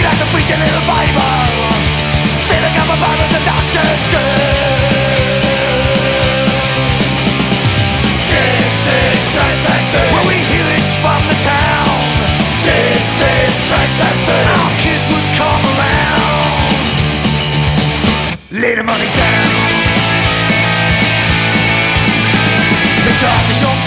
like a preaching little Bible, filling up my bottles of doctor's good. Gypsy Transactor, where we hear it from the town. Gypsy Transactor, our kids would come around, lay the money down. They tried to show